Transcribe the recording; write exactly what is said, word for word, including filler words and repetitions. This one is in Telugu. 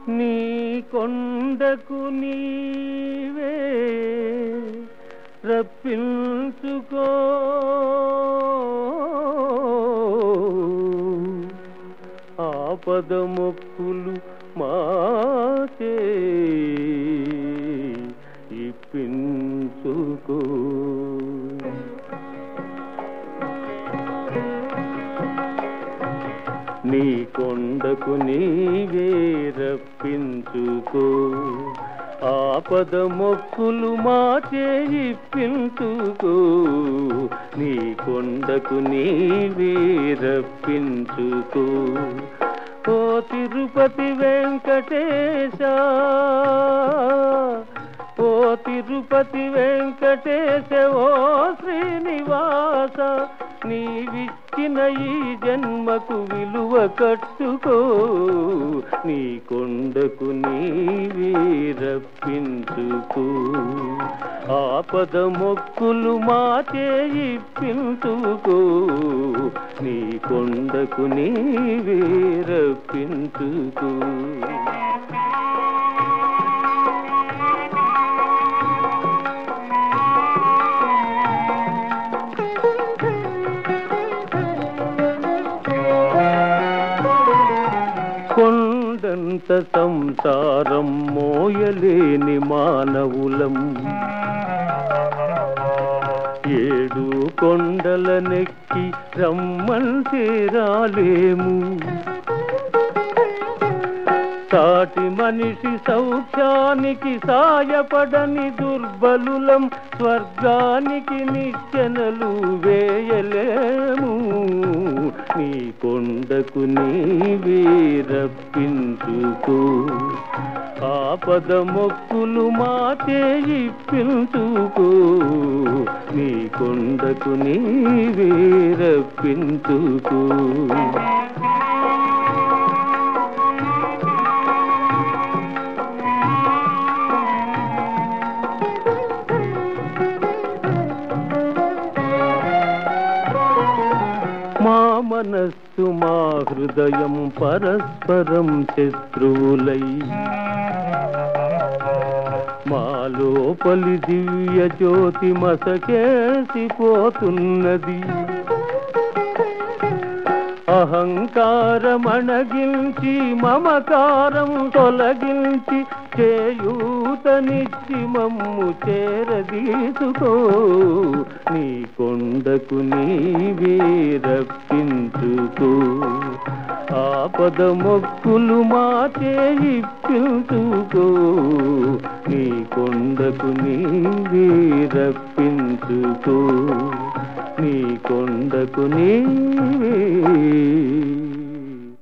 నీ కొండకు నీవే రప్పించుకో ఆపద మొక్కులు మాచే ఇప్పించుకో నీ కొండకు నీవే రప్పించుకో ఆపద మొక్కులు మాచే ఇప్పించుకో నీ కొండకు నీవే రప్పించుకో ఓ తిరుపతి వెంకటేశ ఓ తిరుపతి వెంకటేశ ఓ శ్రీనివాస నీవిచ్చిన ఈ జన్మకు విలువ కట్టుకో నీ కొండకు నీవే రప్పించుకో ఆపద మొక్కులు మాచే ఇప్పించుకో నీ కొండకు నీవే రప్పించుకో కొండంత సంసారం మోయలేని మానవులం ఏడు కొండల నెక్కి రమ్మంటే రాలేము సాటి మనిషి సౌఖ్యానికి సాయపడని దుర్బలులం స్వర్గానికి నిచ్చెనలు వేయలేము నీ కొండకు నీవే రప్పించుకో ఆపద మొక్కులు మాచే ఇప్పించుకో నీ కొండకు నీవే రప్పించుకో మా మనస్సు మా హృదయం పరస్పరం శత్రువులై మా లోపలి దివ్య జ్యోతి మసకేసిపోతున్నది అహంకారమణగించి మమకారం తొలగించి చేయూతనిచ్చి మమ్ము చేరదీసుకో నీ కొండకు నీవే రప్పించుకో ఆపద మొక్కులు మాచే ఇప్పించుకో నీ కొండకు నీవే రప్పించుకో నీ కొండకు నీవే